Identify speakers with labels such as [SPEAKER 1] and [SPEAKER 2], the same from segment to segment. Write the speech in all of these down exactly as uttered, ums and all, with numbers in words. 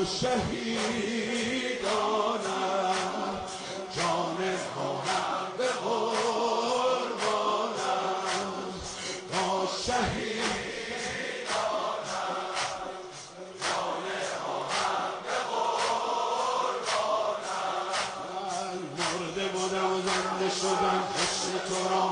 [SPEAKER 1] شهیدانم جان خواهم به قربانم با شهیدانم جان خواهم به قربانم مرده بودم و زنده شدم عشق تو را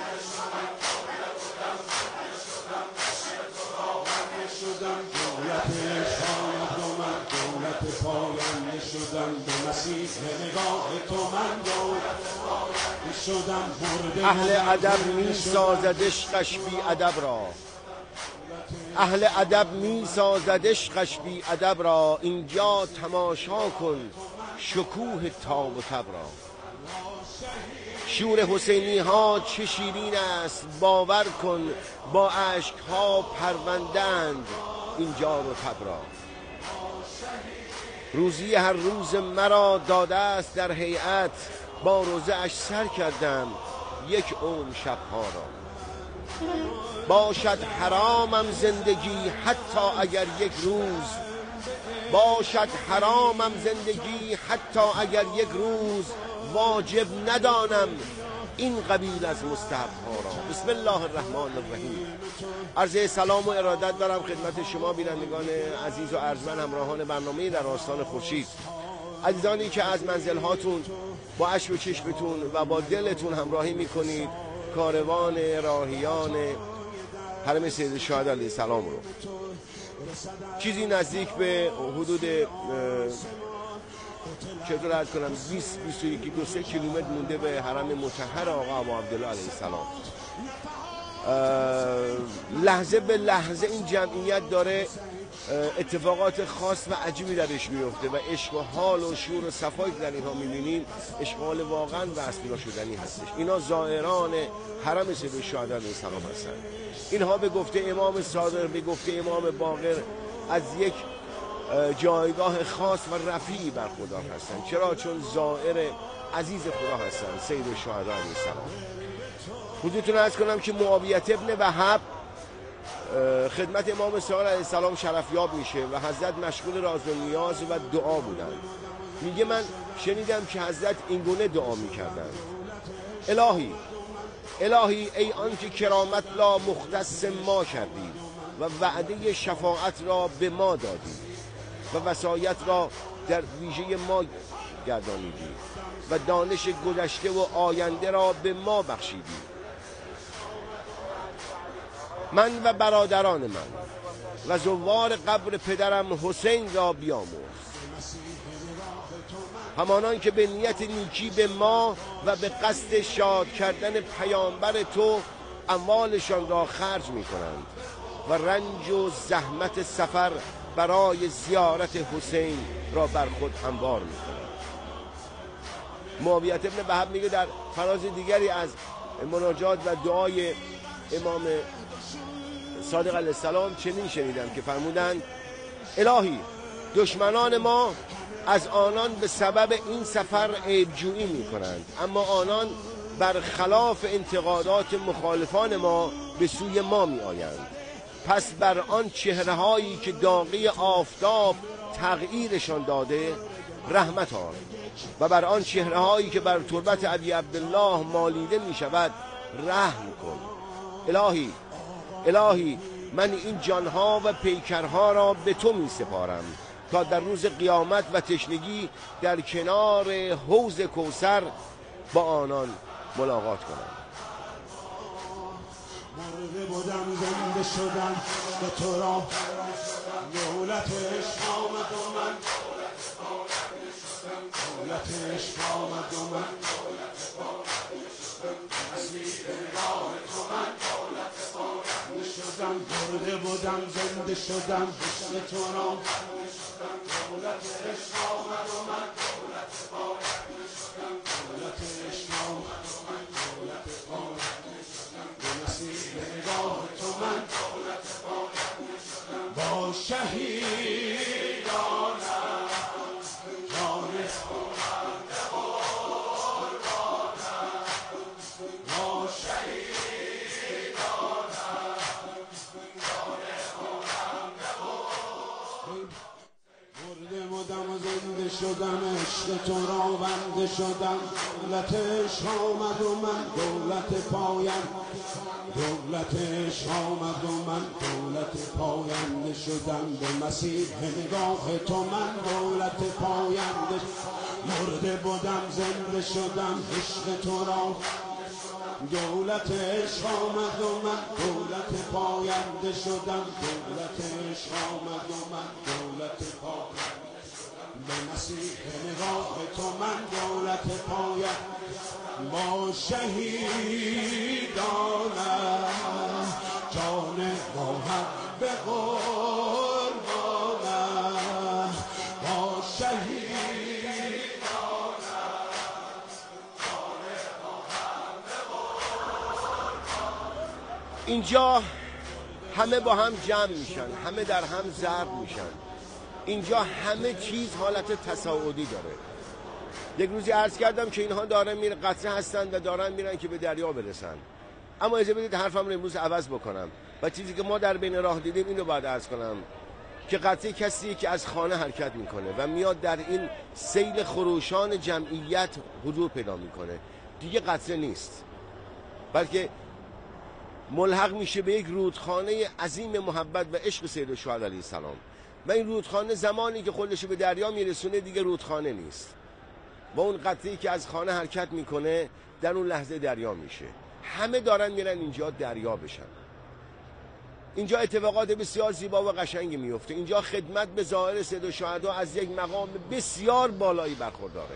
[SPEAKER 1] دولت عشق و من دولت پاینده شدم به مسیح نگاه تو من دولت پاینده شدم مرده
[SPEAKER 2] اهل ادب می سازد عشقش بی ادب را اهل ادب می سازد عشقش بی ادب را اینجا تماشا کن شکوه تاب و تب را شور حسینی ها چه شیرین است باور کن با اشک ها پروندند اینجا رو تب را روزی هر روز مرا داده است در هیئت با روزه اش سر کردم یک عمر شبها را باشد حرامم زندگی حتی اگر یک روز باشد حرامم زندگی حتی اگر یک روز واجب ندانم این قبیل از مستحب ها را. بسم الله الرحمن الرحیم. عرض سلام و ارادت دارم خدمت شما بینندگان عزیز و ارجمند همراهان برنامه در آستان خورشید، عزیزانی که از منزل هاتون با اشک و چشمتون و با دلتون همراهی میکنید کاروان راهیان حرم سید الشهدا علیه السلام رو. چیزی نزدیک به حدود چطور عرض کنم بیست بیست و یک دو سه کیلومتر مونده به حرم مطهر آقا ابو عبدالله علیه السلام. لحظه به لحظه این جمعیت داره اتفاقات خاص و عجیبی درش میفته و عشق و حال و شور و صفایی که در اینها میبینیم عشق و حال واقعا وصف ناشدنی هستش. اینا زائران حرم سید الشهدا علیه السلام هستند. اینها به گفته امام صادق، به گفته امام باقر از یک جایگاه خاص و رفیعی برخوردار هستند. چرا؟ چون زائر عزیز خدا هستند، سید الشهدا علیه السلام. حضورتون عرض کنم که معاویه ابن وهب خدمت امام صادق علیه السلام شرفیاب میشه و حضرت مشغول راز و نیاز و دعا بودند. میگه من شنیدم که حضرت اینگونه دعا میکردند: الهی الهی ای آنکه کرامت را مختص ما کردی و وعده شفاعت را به ما دادی و وصایت را در ویژه ما گردانیدی و دانش گذشته و آینده را به ما بخشیدی، من و برادران من و زوار قبر پدرم حسین را بیامرز، همانان که به نیت نیکی به ما و به قصد شاد کردن پیامبر تو اموالشان را خرج می کنند و رنج و زحمت سفر برای زیارت حسین را بر خود هموار می کنند. معاویه ابن وهب میگه در فراز دیگری از مناجات و دعای امام صادق علیه السلام چنین شنیدم که فرمودند: الهی دشمنان ما از آنان به سبب این سفر عیبجویی می کنند، اما آنان برخلاف انتقادات مخالفان ما به سوی ما می آیند. پس بر آن چهره هایی که داغی آفتاب تغییرشان داده رحمت آر و بر آن چهره هایی که بر تربت ابی عبدالله مالیده می شود رحم کن. الهی الهی من این جانها و پیکرها را به تو می سپارم تا در روز قیامت و تشنگی در کنار حوض کوثر با آنان ملاقات کنم.
[SPEAKER 1] مرده بودم زنده شدم به تو را دولت عشق آمد و من دولت عشق آمد و من مسیح راه تو من شدم مرده بودم زنده شدم به تو را دولت عشق آمد و من دولت عشق آمد و من دولت به مسیح نگاه تو من با شهیدانم جان خواهم به قربانم با شهیدانم جان خواهم به قربانم مرده بنده شدم، عشق تو را بنده شدم. دولت عشق آمد و من دولت پایم، دولت عشق آمد و من دولت پاینده شدم. به مسیح نگاه تو من دولت پاینده، مرده بودم زنده شدم عشق تو را. دولت عشق آمد و من دولت پاینده شدم، دولت عشق آمد و من دولت پاینده. به مسیح نگاه تو من دولت پاینده، با شهیدانم جان محب به قربانم، با شهیدانم جان محب به قربانم.
[SPEAKER 2] اینجا همه با هم جمع میشن، همه در هم ضرب میشن. اینجا همه چیز حالت تصاعدی داره. یک روزی عرض کردم که اینها دارن میرن قطره هستن و دارن میرن که به دریا برسن. اما اجازه بدید حرفم رو امروز عوض بکنم و چیزی که ما در بین راه دیدیم اینو باید عرض کنم که قطره کسی که از خانه حرکت میکنه و میاد در این سیل خروشان جمعیت حضور پیدا میکنه، دیگه قطره نیست، بلکه ملحق میشه به یک رودخانه عظیم محبت و عشق سیدالشهدا علیه السلام. و این رودخانه زمانی که خودش به دریا میرسونه دیگه رودخانه نیست و اون قطره‌ای که از خانه حرکت میکنه در اون لحظه دریا میشه. همه دارن میرن اینجا دریا بشن. اینجا اتفاقات بسیار زیبا و قشنگی میفته. اینجا خدمت به ظاهر سیدالشهدا از یک مقام بسیار بالایی برخورداره.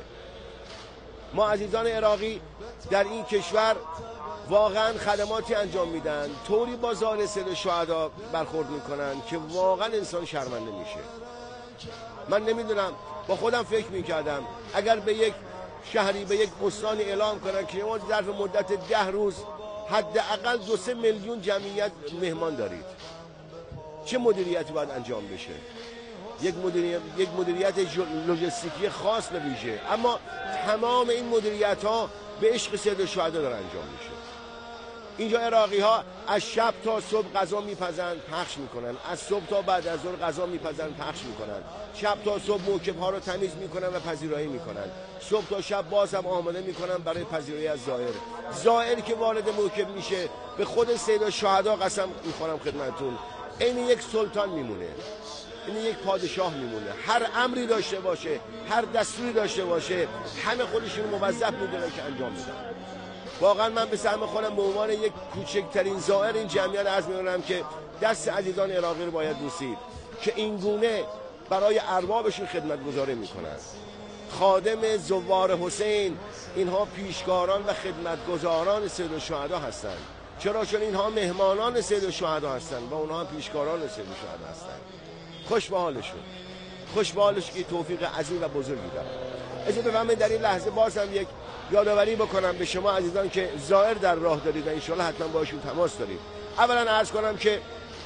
[SPEAKER 2] ما عزیزان عراقی در این کشور واقعا خدماتی انجام میدن، طوری با ظاهر سیدالشهدا برخورد میکنن که واقعا انسان شرمنده میشه. من نمیدونم، با خودم فکر میکردم اگر به یک شهری به یک استانی اعلام کنن که ما ظرف مدت ده روز حداقل دو سه میلیون جمعیت مهمان دارید، چه مدیریتی باید انجام بشه؟ یک مدیریت یک مدیریت لوجستیکی خاص به ویژه. اما تمام این مدیریت ها به عشق سیدالشهدا داره انجام میشه. اینجا عراقی ها از شب تا صبح غذا میپزن پخش میکنن، از صبح تا بعد از ظهر غذا میپزن پخش میکنن، شب تا صبح موکب ها رو تمیز میکنن و پذیرایی میکنن، صبح تا شب باز هم آماده میکنن برای پذیرایی از زائر. زائر که وارد موکب میشه به خود سیدالشهدا قسم میخورم خدمتتون این یک سلطان میمونه، این یک پادشاه میمونه. هر امری داشته باشه، هر دستوری داشته باشه، همه خودشون موظف میدونن که انجام بدن. واقعا من به سهم خودم به عنوان یک کوچکترین زائر این جمعیت عرض می‌کنم که دست عزیزان عراقی رو باید بوسید که این گونه برای اربابشون خدمتگزاری میکنن. خادم زوار حسین اینها پیشکاران و خدمتگزاران سیدالشهدا هستند. چرا؟ چون اینها مهمانان سیدالشهدا هستند و اونها پیشکاران سیدالشهدا هستند. خوش به حالشون، خوش به حالش که توفیق عظیم و بزرگی دارن. اجازه بفرمایید در این لحظه باز هم یک یادآوری بکنم به شما عزیزان که زائر در راه دارید و انشاءالله حتما باشون تماس دارید. اولا عرض کنم که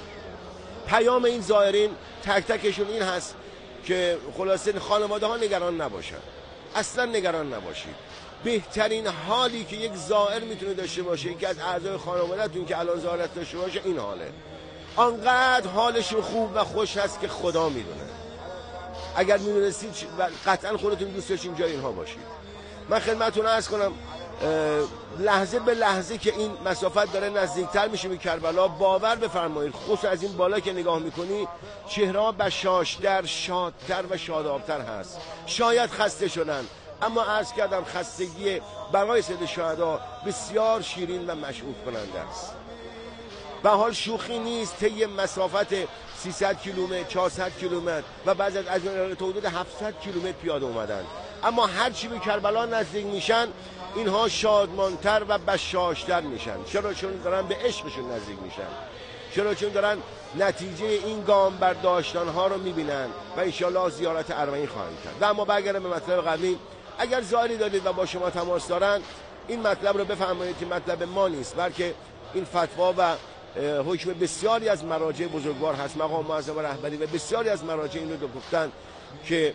[SPEAKER 2] پیام این زائرین تک تکشون این هست که خلاصه خانواده ها نگران نباشن، اصلا نگران نباشید. بهترین حالی که یک زائر میتونه داشته باشه که از اعضای خانواده‌تون که الان زائرت داشته باشه این حاله. آنقدر حالشون خوب و خوش هست که خدا میدونه. اگر میدونستید قطعا خودتون دوست داشتین جای اینها باشید. من خدمتتون عرض کنم لحظه به لحظه که این مسافت داره نزدیکتر میشه به کربلا، باور بفرمایید خصوصا از این بالا که نگاه میکنی چهره بشاشتر، شادتر و شادابتر هست. شاید خسته شدن، اما عرض کردم خستگی برای سیدالشهدا بسیار شیرین و مشعوف کننده است. به حال شوخی نیست طی مسافت سیصد کیلومتر، چهارصد کیلومتر و بعضی از اجزای تا حدود هفتصد کیلومتر پیاده اومدن. اما هر چی به کربلا نزدیک میشن اینها شادمانتر و بشاشتر میشن. چرا؟ چون دارن به عشقشون نزدیک میشن. چرا؟ چون دارن نتیجه این گام برداشتن ها رو میبینن و انشالله زیارت اربعین خواهند کرد. و اما برگردم به مطلب قبلی، اگر زائری دارید و با شما تماس دارن این مطلب رو بفهمید که مطلب ما نیست، بلکه این فتوا و حکم بسیاری از مراجع بزرگوار هست، مقام معظم رهبری و بسیاری از مراجع این رو گفتن که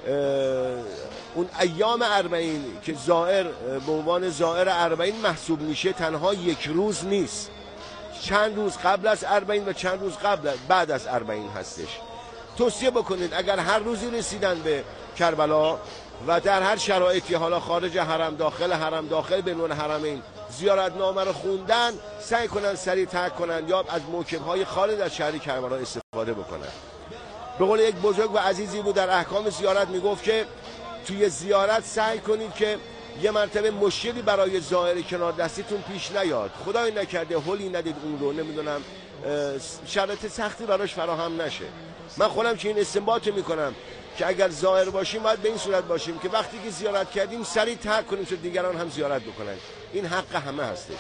[SPEAKER 2] اون ایام اربعین که زائر به عنوان زائر اربعین محسوب میشه تنها یک روز نیست، چند روز قبل از اربعین و چند روز قبل بعد از اربعین هستش. توصیه بکنید اگر هر روزی رسیدن به کربلا و در هر شرایطی، حالا خارج حرم، داخل حرم، داخل بین الحرمین، زیارتنامه رو خوندن، سعی کنن سریع ترک کنن یا از موکب‌های خارج از شهر کربلا استفاده بکنن. به قول یک بزرگ و عزیزی بود در احکام زیارت میگفت که توی زیارت سعی کنید که یه مرتبه مشکلی برای زائر کنار دستیتون پیش نیاد، خدای نکرده هولی ندید اون رو، نمیدونم شرایط سختی براش فراهم نشه. من خودم که این استنباط میکنم که اگر زائر باشیم باید به این صورت باشیم که وقتی که زیارت کردیم سریع ترک کنیم تا دیگران هم زیارت بکنن. این حق همه هستش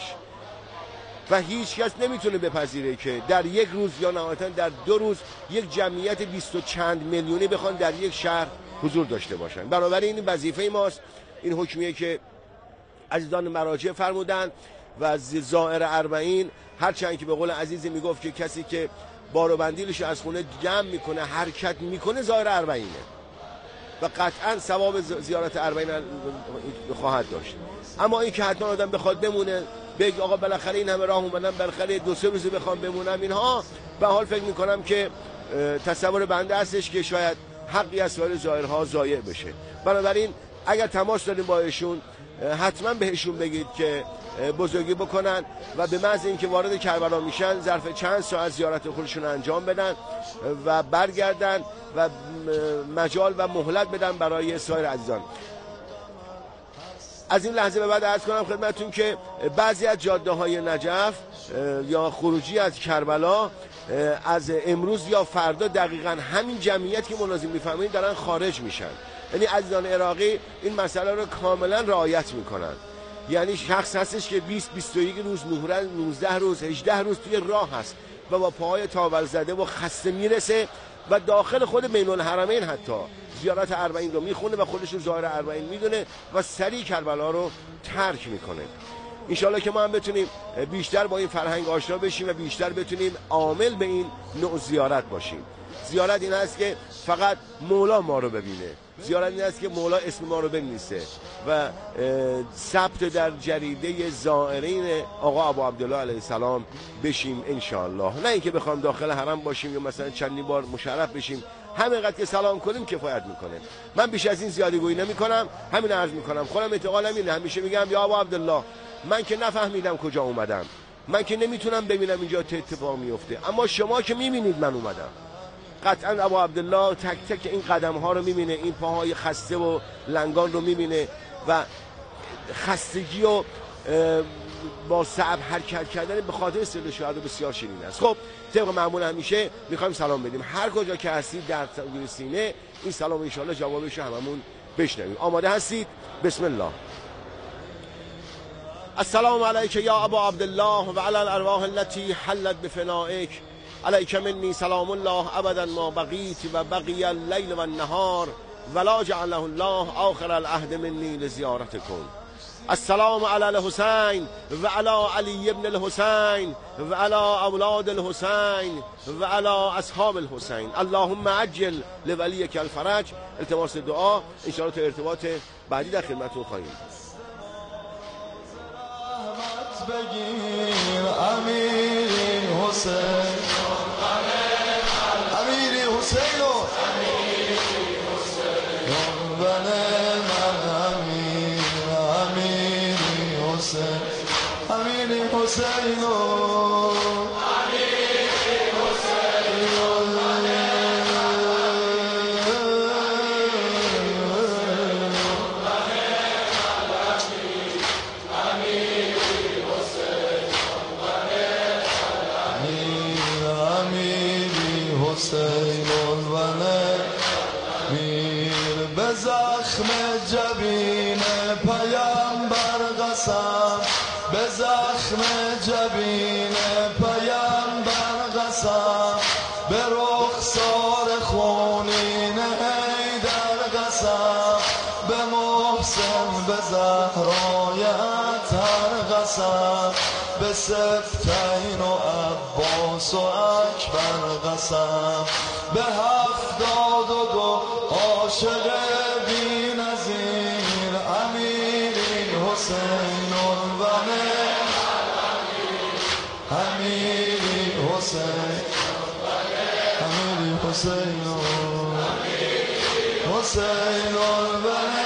[SPEAKER 2] و هیچ کس نمیتونه بپذیره که در یک روز یا نهایتاً در دو روز یک جمعیت بیست و چند میلیونی بخوان در یک شهر حضور داشته باشن. بنابراین این وظیفه ماست، این حکمیه که عزیزان مراجع فرمودن و از زائر اربعین، هرچند که به قول عزیزی میگفت که کسی که بار و بندیلش از خونه جمع میکنه حرکت میکنه زائر اربعینه و قطعا ثواب زیارت اربعین خواهد داشت. اما این که حتما آدم بخواد بمونه بگه آقا بالاخره این همه راه اومدم بالاخره دو سه روزی بخوام بمونم، اینها به حال فکر میکنم که تصور بنده هستش که شاید حقی از سایر زائرها ضایع بشه. بنابراین اگر تماس داریم با ایشون حتما بهشون بگید که بزرگی بکنن و به محض اینکه وارد کربلا میشن ظرف چند ساعت زیارت خودشون انجام بدن و برگردن و مجال و مهلت بدن برای سایر عزیزان. از این لحظه به بعد عرض کنم خدمتتون که بعضی از جاده های نجف یا خروجی از کربلا از امروز یا فردا دقیقاً همین جمعیت که مناظر میفهمین دارن خارج میشن. یعنی عزیزان عراقی این مسئله رو کاملا رعایت میکنن. یعنی شخص هستش که بیست بیست و یک روز، نوزده روز، هجده روز توی راه هست و با پاهای تاول زده و خسته میرسه و داخل خود بین الحرمین حتی زیارت اربعین رو میخونه و خودش رو زائر اربعین میدونه و سریع کربلا رو ترک میکنه. انشالله که ما هم بتونیم بیشتر با این فرهنگ آشنا بشیم و بیشتر بتونیم عامل به این نوع زیارت باشیم. زیارت این است که فقط مولا ما رو ببینه، زیارت این است که مولا اسم ما رو بنویسه و ثبت در جریده زائرین آقا ابو عبدالله علیه السلام بشیم انشالله. نه اینکه بخوام داخل حرم باشیم یا مثلا چندین بار مشرف بشیم، همینقدر که سلام کنیم کفایت میکنه. من بیش از این زیادی گویی نمیکنم، همین عرض میکنم. خودم اعتقادم اینه، همیشه میگم یا ابو عبدالله من که نفهمیدم کجا اومدم، من که نمیتونم ببینم اینجا چه اتفاق میفته، اما شما که میبینید من اومدم. قطعا ابو عبدالله تک تک این قدم ها رو میبینه، این پاهای خسته و لنگان رو میبینه و خستگی و با صعب حرکت کردن به خاطر سر شهدا بسیار شیرین است. خب طبق معمول همیشه میخوایم سلام بدیم. هر کجا که هستید در سینه این سلام ان شاء الله جوابش هممون بشنویم. آماده هستید؟ بسم الله. السلام علیک یا ابا عبدالله و علی الارواح التي حلت بفنائک، علیک منی سلام الله ابدا ما بقیت و بقی اللیل و النهار ولا جعله الله آخر العهد منی لزیارتکم. السلام علی الحسین و علی علی ابن الحسین و علی اولاد الحسین و علی اصحاب الحسین. اللهم عجل لولیک الفرج. التماس دعا ان شاء الله تا ارتباط بعدی در خدمتتون خواهیم.
[SPEAKER 3] بگیر امیر حسین، امیر حسین و من امیر امیر حسین، امیر حسین و حسین الوله میر به زخم جبین پیامبر قسم، به زخم جبین پیامبر قسم، به رخسار خونین حیدر قسم، به محسن به زهرای اطهر قسم، به سفتین و عباس و اکبر قسم، به هفتاد و دو عاشق بی نظیر امیر حسین الوله، امیر حسین، امیر حسین حسین البنه